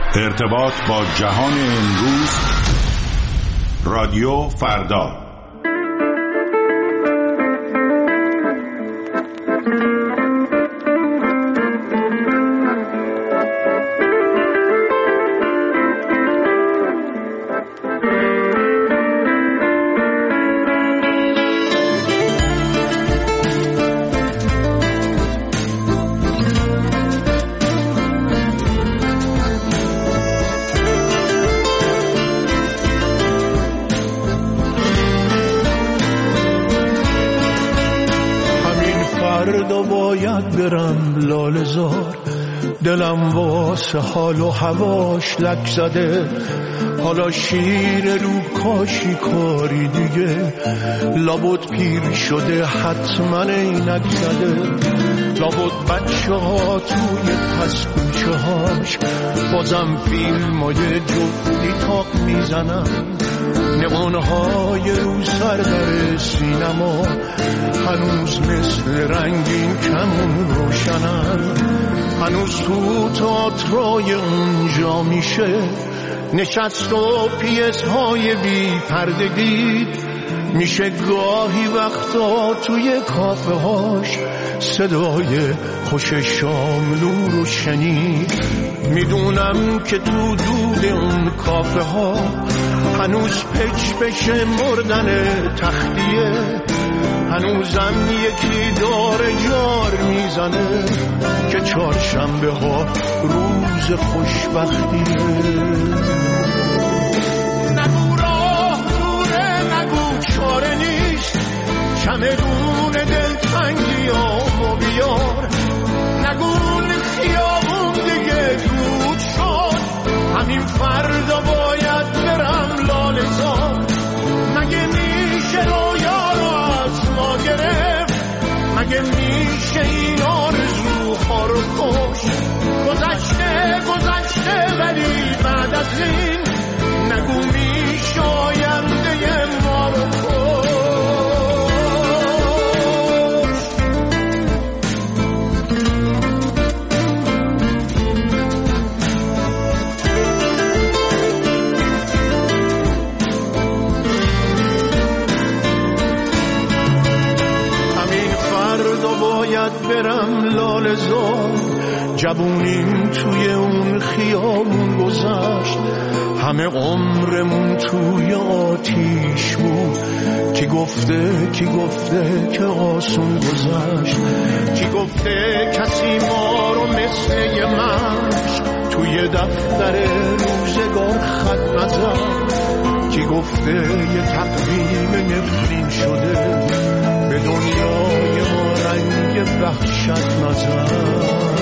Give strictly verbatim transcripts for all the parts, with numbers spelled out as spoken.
ارتباط با جهان امروز، رادیو فردا. برم لاله زار، دلم واسه حال و هواش لک زده. حالا شیر رو کاشی کاری دیگه، لابد پیر شده حتما اینک زده. لابد بچه ها توی پس کوچه هاش بازم فیلم های جفتی تاق میزنن. نمانهای رو سر در سینما هنوز مثل رنگین کمون روشنن. هنوز تو تئاترای اونجا میشه نشست و پیس های بی پردگی. میشه گاهی وقتا توی کافه هاش صدای خوش شاملو رو شنید. میدونم که تو دود اون کافه ها هنوز پچ بشه مردن تختیه. هنوزم یکی داره جار میزنه که چهارشنبه ها روز خوشبختیه. نگو راه دوره، نگو چاره نیست، چمدون دلتنگیامو بیار. نگو خیابون دیگه دود شد، همین فردا باید برم لاله زار. مگه میشه رویا رو از ما گرفت؟ مگه میشه این آرزوها رو کشت؟ گذشته گذشته ولی بعد از این نگو میشه آینده ما رو کشت. برم لاله زار، جوونیم توی اون خیابون گذشت. همه عمرمون توی آتیش بود. کی گفته کی گفته که آسون گذشت؟ کی گفته کسی ما رو مثل یه مشت توی دفتر روزگار خط نزد؟ کی گفته یه تقویم نفرین شده به دنیای ما رنگ وحشت نزد؟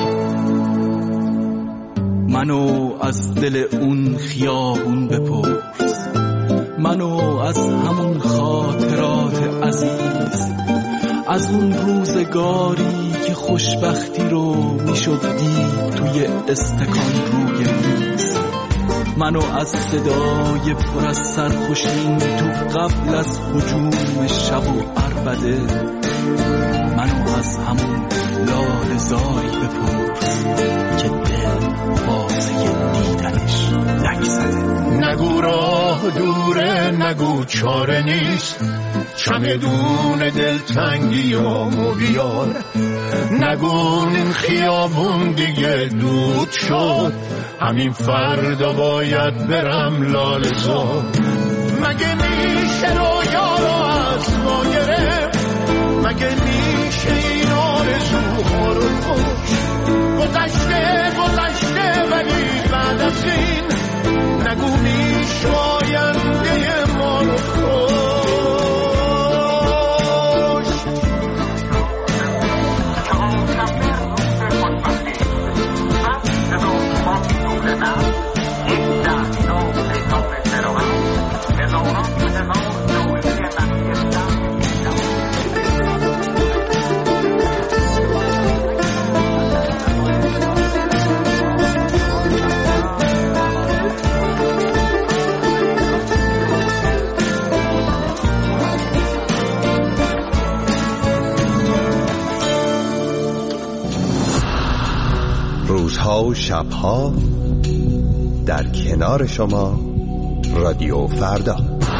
منو از دل اون خیابون بپرس، منو از همون خاطرات عزیز، از اون روزگاری که خوشبختی رو میشد دید توی استکان روی میز. منو از صدای پر از سرخوشین تو قبل از هجوم شب و عربده، منو از همون لاله زاری بپرس که دل بازی دیدنش لک زده. نگو راه دوره، نگو چاره نیست، چمدون دلتنگیامو بیار. نگو این خیابون دیگه دود شد، همین فردا باید برم لاله زار. مگه میشه رویا رو از ما گرفت؟ مگه میشه این آرزوها رو کشت؟ گذشته گذشته ولی بعد از این نگو میشه آینده ما رو کشت. روزها و شبها در کنار شما رادیو فردا.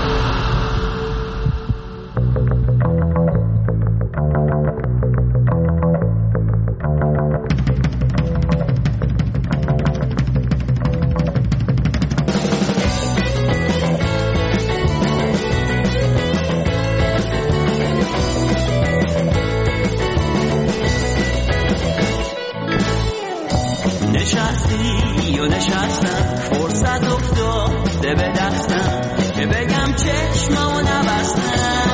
نشستی و نشستم، فرصت افتاده به دستم که بگم چشممو نبستم.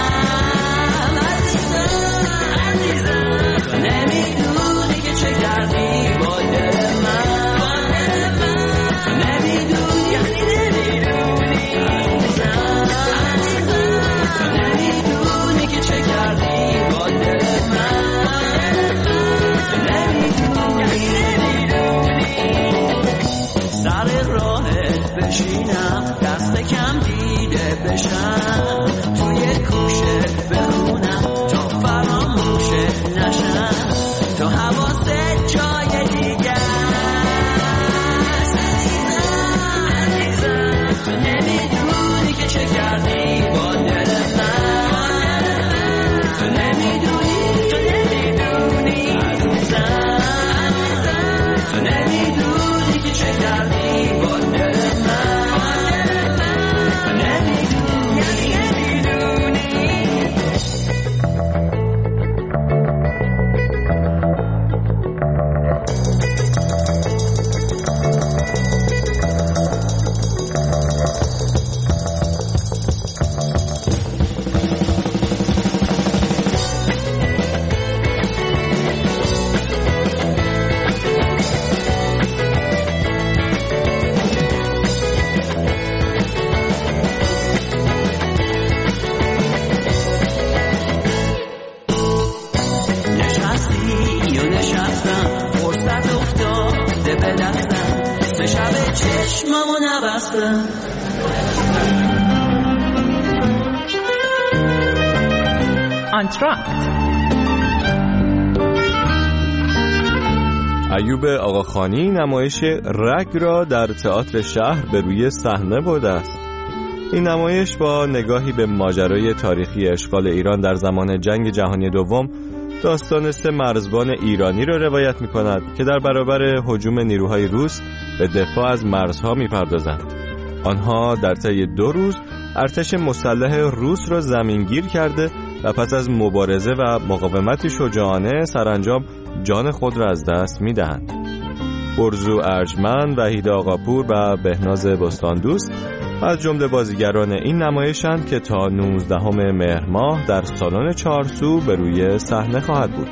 عزیزم عزیزم تو نمیدونی که چه کردی با دل من، تو نمیدونی یعنی نمیدونی. عزیزم عزیزم تو نمیدونی که چه کردی با دل من، تو نمیدونی یعنی سر راهت بشینم، دست کم دیده بشم، توی کوشت بخونم تا فراموشت نشم، تو حواست جای دیگه است. عزیزم تو نمیدونی که چه کردی با دل من، تو نمیدونی تو نمیدونی. عزیزم تو نمیدونی که چه کردی با دل من، تو نمیدونی نمیدونی. نشستی و نشستم، فرصت افتاده به دستم، سه شب چشممو نبستم. آنتراکت. ایوب آقاخانی نمایش رگ را در تئاتر شهر به روی صحنه برده است. این نمایش با نگاهی به ماجرای تاریخی اشغال ایران در زمان جنگ جهانی دوم داستان سه مرزبان ایرانی را روایت می کند که در برابر هجوم نیروهای روس به دفاع از مرزها می پردازند. آنها در طی دو روز ارتش مسلح روس را زمینگیر کرده و پس از مبارزه و مقاومت شجاعانه سرانجام جان خود را از دست می دهند. برزو ارجمند، وحید آقاپور و بهناز بستاندوست از جمله بازیگران این نمایشند که تا نوزدهم مهر ماه در سالن چهارسو به روی صحنه خواهد بود.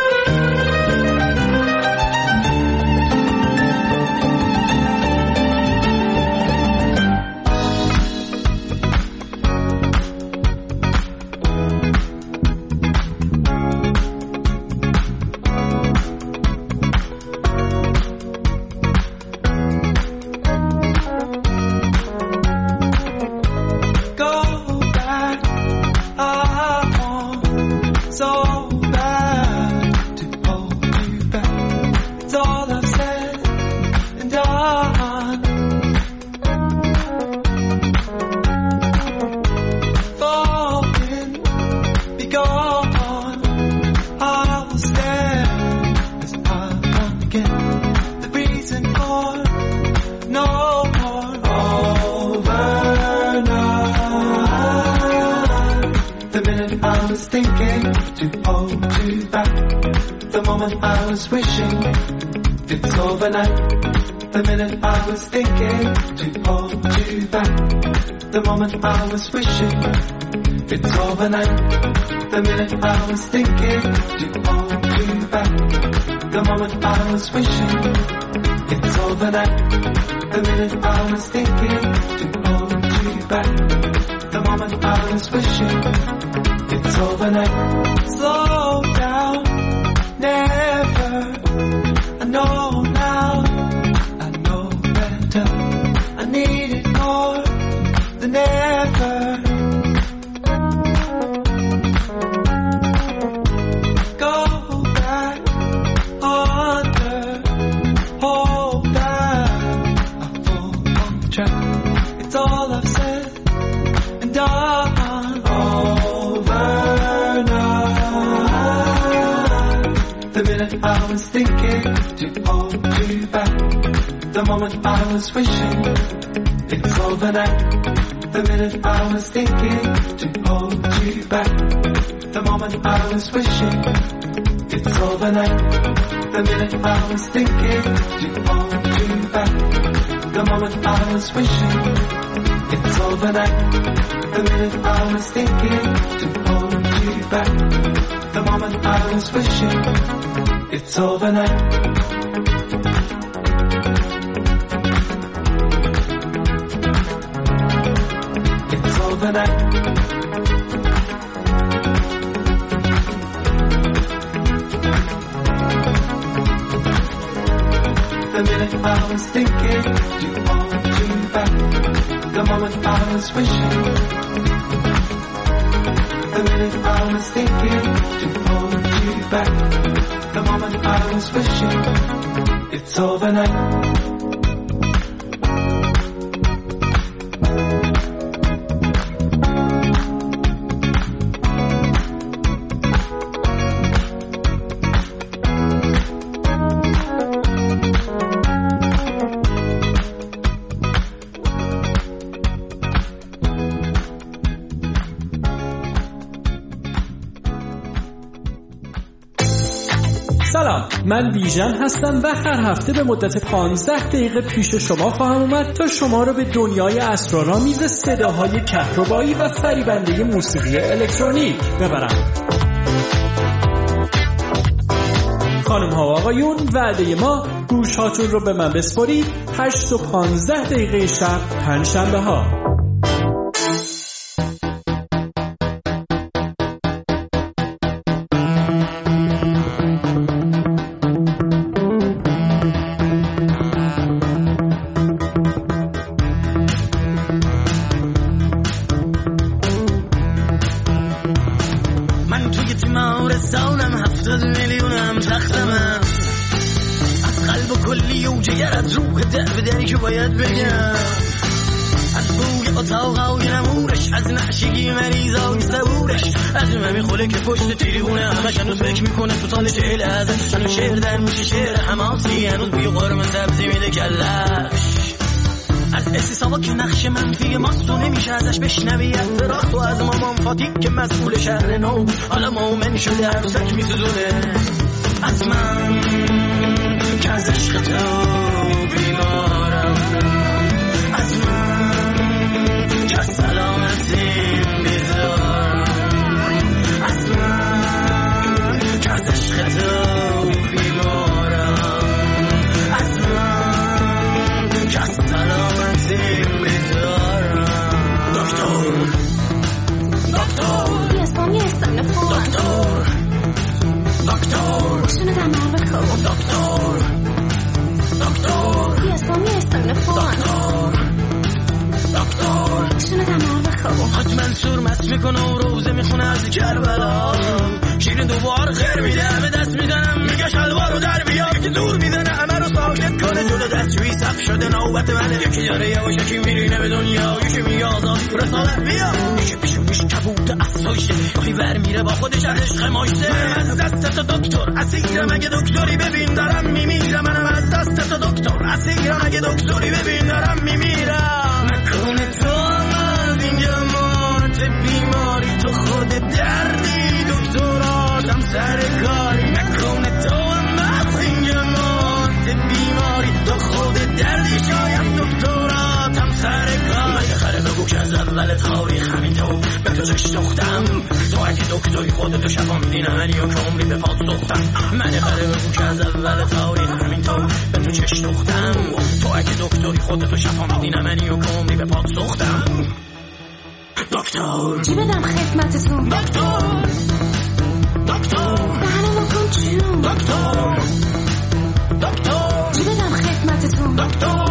The minute I was thinking to hold you back, the moment I was wishing it's overnight. The minute I was thinking to hold you back, the moment I was wishing it's overnight. The minute I was thinking to hold you back, the moment I was wishing it's overnight. Slow down, never. I know now. I need it more than ever. Go back under, hold back. I was thinking to hold you back. The moment I was wishing it's overnight. The minute I was thinking to hold you back. The moment I was wishing it's overnight. The minute I was thinking to hold you back. The moment I was wishing it's overnight. The minute I was thinking to hold you back. The moment I was wishing it's overnight. It's overnight. The minute I was thinking to hold you back. The moment I was wishing. The minute I was thinking to hold you back. The moment I was wishing it's overnight. سلام، من ویژن هستم و هر هفته به مدت پانزده دقیقه پیش شما خواهم اومد تا شما رو به دنیای اسرارآمیز صداهای کهربایی و فریبنده موسیقی الکترونیک ببرم. خانم ها و آقایون، وعده ما گوشاتون رو به من بسپارید هشت و پانزده دقیقه شب پنج شنبه ها. که نقش منفی ماست و نمیشه ازش بشنوی اعتراض و از مامان فاتیک که مسئول شهر نو حالا مومن شده عروسک میسوزونه از من که از عشق تو بیمارم از من که از سلامتیم بیزارم از من که از عشق تو بیمارم از من که از سلامتیم منصور مست میکنه و روزه میخونه از کربلا شیرین دوبار خیر میده به دست میزنم میگه شلوار رو در بیا یکی دور میزنه همه رو ساکت کنه جلو دستوی صف شده نوبت منه یکی داره یواش یکی میرینه به دنیا یکی میگه آزاد رسالت بیا یکی پیشونیش کبوت افسایشه یکی ور میره با خودش از عشق ماشته منم از دست تا دکتر اسیرم اگه دکتری ببین دارم میمیرم منم از دست تا دکتر اسیرم اگه دکتری ببین دارم میمیرم نکنه تو از اینجا بیماری تو خود دردی دکتراتم سر کاری نکنه تو هم از اینجا مات بیماری تو خود دردی شاید دکتراتم سر کاری من خره بگو که از اول تاریخ همین تو به تو چش دختم تو اگه دکتری خودتو شفام دینمنی و که عمری به پاس دختم من خره بگو که از اول تاریخ همین تو به تو چش دختم تو اگه دکتری خودتو شفام دینمنی و که عمری به پاس دختم دکتر چی بدم خدمتتون دکتر دکتر دهنمو کن چون دکتر دکتر چی بدم خدمتتون دکتر